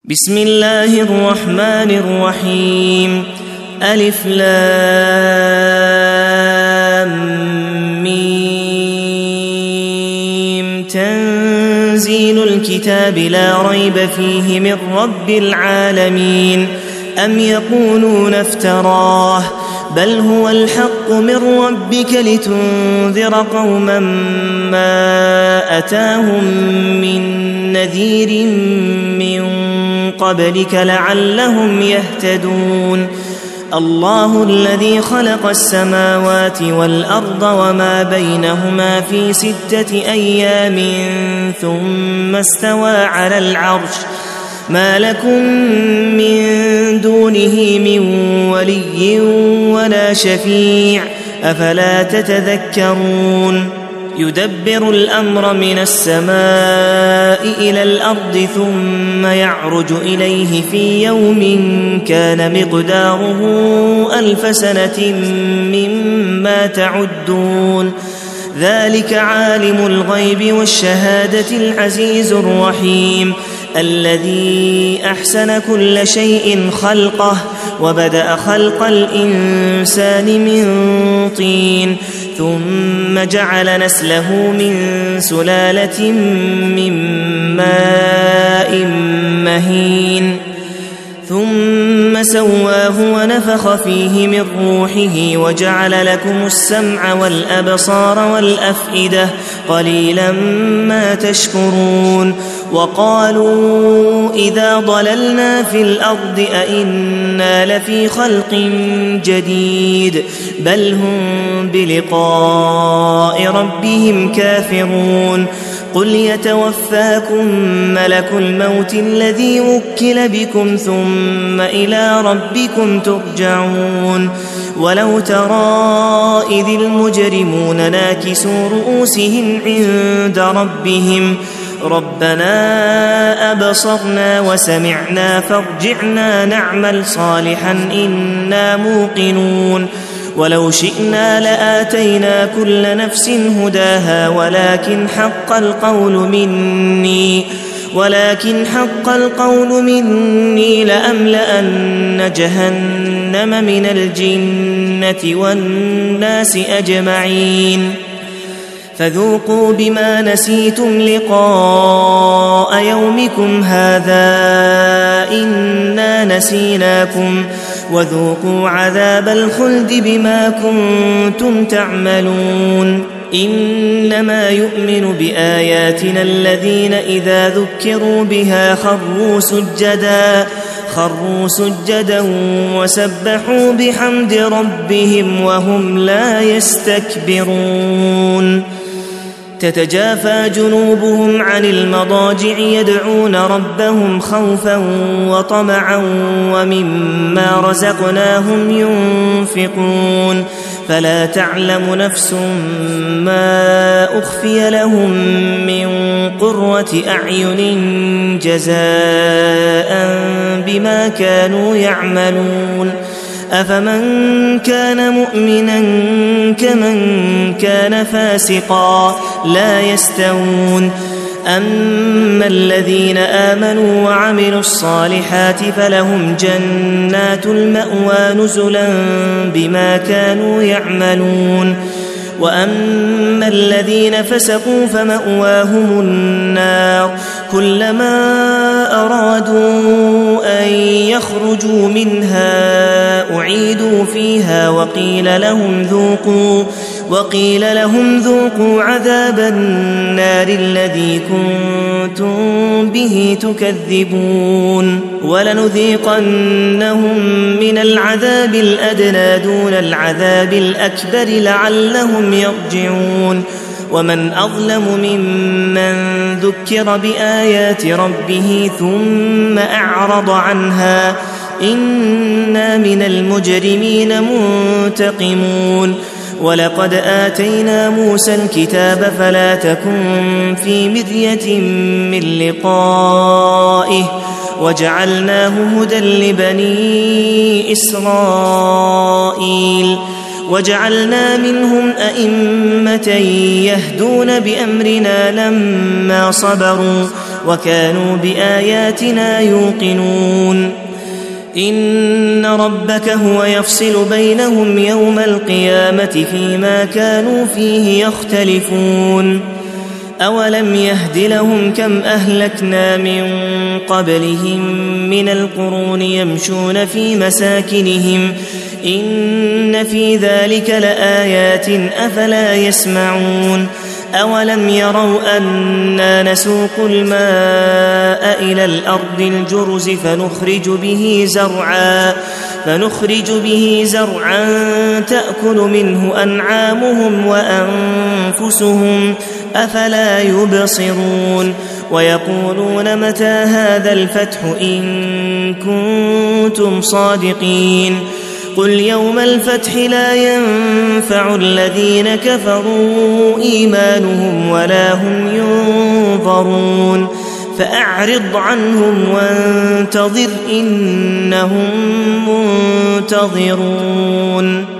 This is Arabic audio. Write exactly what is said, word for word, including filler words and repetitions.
بسم الله الرحمن الرحيم. ألف لام ميم. تنزيل الكتاب لا ريب فيه من رب العالمين. أم يقولون افتراه بل هو الحق من ربك لتنذر قوما ما أتاهم من نذير من قبلك لعلهم يهتدون. الله الذي خلق السماوات والأرض وما بينهما في ستة أيام ثم استوى على العرش ما لكم من دونه من ولي ولا شفيع أفلا تتذكرون. يدبر الأمر من السماء إلى الأرض ثم يعرج إليه في يوم كان مقداره ألف سنة مما تعدون. ذلك عالم الغيب والشهادة العزيز الرحيم الذي أحسن كل شيء خلقه وبدأ خلق الإنسان من طين ثم جعل نسله من سلالة من ماء مهين ثم سواه ونفخ فيه من روحه وجعل لكم السمع والأبصار والأفئدة قليلا ما تشكرون. وقالوا إذا ضللنا في الأرض أئنا لفي خلق جديد بل هم بلقاء ربهم كافرون. قل يتوفاكم ملك الموت الذي وكل بكم ثم إلى ربكم ترجعون. ولو ترى إذ المجرمون ناكسوا رؤوسهم عند ربهم ربنا أبصرنا وسمعنا فارجعنا نعمل صالحا إنا موقنون. ولو شئنا لآتينا كل نفس هداها ولكن حق القول مني ولكن حق القول مني لأملأن جهنم من الجنة والناس أجمعين. فذوقوا بما نسيتم لقاء يومكم هذا إنا نسيناكم وذوقوا عذاب الخلد بما كنتم تعملون. إنما يؤمن بآياتنا الذين إذا ذكروا بها خروا سجدا خروا سجدا وسبحوا بحمد ربهم وهم لا يستكبرون. تتجافى جنوبهم عن المضاجع يدعون ربهم خوفا وطمعا ومما رزقناهم ينفقون. فلا تعلم نفس ما أخفي لهم من قرة أعين جزاء بما كانوا يعملون. أفمن كان مؤمنا كمن كان فاسقا لا يستوون. أما الذين آمنوا وعملوا الصالحات فلهم جنات المأوى نزلا بما كانوا يعملون. وأما الذين فسقوا فمأواهم النار كلما أرادوا أن يخرجوا منها أعيدوا فيها وقيل لهم ذوقوا وقيل لهم ذوقوا عذاب النار الذي كنتم به تكذبون. ولنذيقنهم من العذاب الأدنى دون العذاب الأكبر لعلهم يرجعون. ومن أظلم ممن ذكر بآيات ربه ثم أعرض عنها إنا من المجرمين منتقمون. ولقد آتينا موسى الكتاب فلا تكن في مرية من لقائه وجعلناه هدى لبني إسرائيل وجعلنا منهم أئمة يهدون بأمرنا لما صبروا وكانوا بآياتنا يوقنون إن ربك هو يفصل بينهم يوم القيامة فيما كانوا فيه يختلفون أولم يهد لهم كم أهلكنا من قبلهم من القرون يمشون في مساكنهم إن في ذلك لآيات أفلا يسمعون أولم يروا أنا نسوق الماء إلى الأرض الجرز فنخرج به زرعا فنخرج به زرعا تأكل منه أنعامهم وأنفسهم أفلا يبصرون ويقولون متى هذا الفتح إن كنتم صادقين قل يوم الفتح لا ينفع الذين كفروا إيمانهم ولا هم ينظرون فأعرض عنهم وانتظر إنهم منتظرون